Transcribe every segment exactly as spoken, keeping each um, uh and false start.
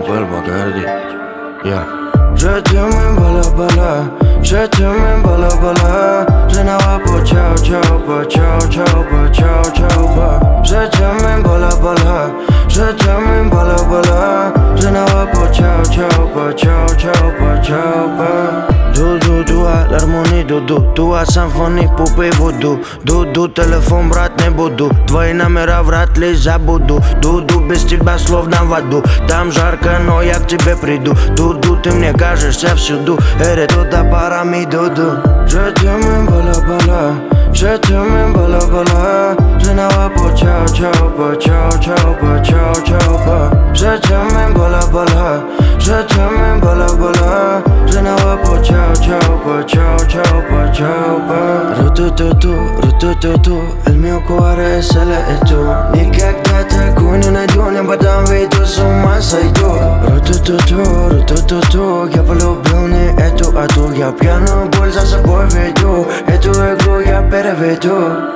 s'appelle Bacardi. Yeah. Je t'aime bala bala, je t'aime bala bala. Je n'ai pas ciao ciao pas ciao ciao pas ciao ciao pas. Je t'aime bala bala, je t'aime bala bala. Je n'ai pas ciao ciao pas ciao ciao pas ciao pas. Du du dua l'armonie du du dua симфонии пупы voodoo. Du du телефон брать не буду, твои номера вряд ли забуду. Ду ду без тебя словно в аду. Там жарко, но я к тебе приду. Ду ду ты мне кажешься всюду. Эре туда парами дуду. Je t'aime bala bala, je t'aime bala bala. Je n'ai pas ciao ciao pas ciao ciao pas ciao ciao pas. Je t'aime bala bala, je t'aime bala bala. Je n'ai pas ciao ciao pas ciao ciao pas ciao pas. Ru-tu-tu-tu, ru-tu-tu-tu, il mio cuore se l'è tu. Никогда такой не найду, не подам виду, с ума сойду. Ru-tu-tu-tu, ru-tu-tu-tu, я полюбил не эту, а ту. Я пьяную боль за собой веду, эту игру я переведу.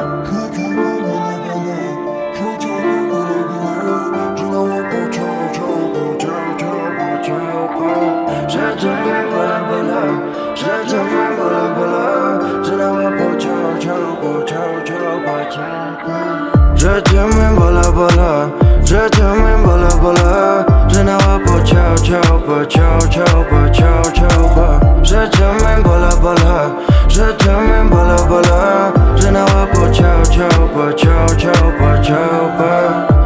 Je t'aime bala bala, je t'aime bala bala. Je n'ai pas ciao ciao pas ciao ciao pas ciao. Je t'aime bala bala, je t'aime bala bala. Je n'ai pas ciao ciao pas ciao ciao pas ciao ciao pas. Je t'aime bala bala, je t'aime bala bala. Je n'ai pas ciao ciao pas ciao ciao pas ciao pas.